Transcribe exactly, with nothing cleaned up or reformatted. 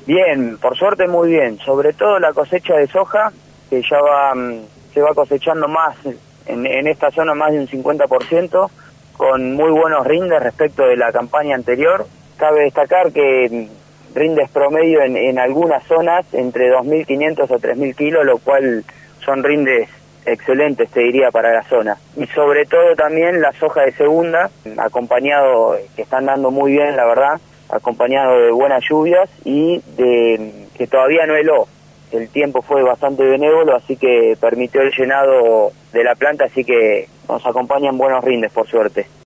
Bien, por suerte muy bien, sobre todo la cosecha de soja, que ya va, se va cosechando más, en, en esta zona más de un cincuenta por ciento, con muy buenos rindes respecto de la campaña anterior. Cabe destacar que rindes promedio en, en algunas zonas entre dos mil quinientos a tres mil kilos, lo cual son rindes excelentes, te diría, para la zona. Y sobre todo también la soja de segunda, acompañado, que están dando muy bien, la verdad, acompañado de buenas lluvias y de que todavía no heló. El tiempo fue bastante benévolo, así que permitió el llenado de la planta, así que nos acompañan buenos rindes, por suerte.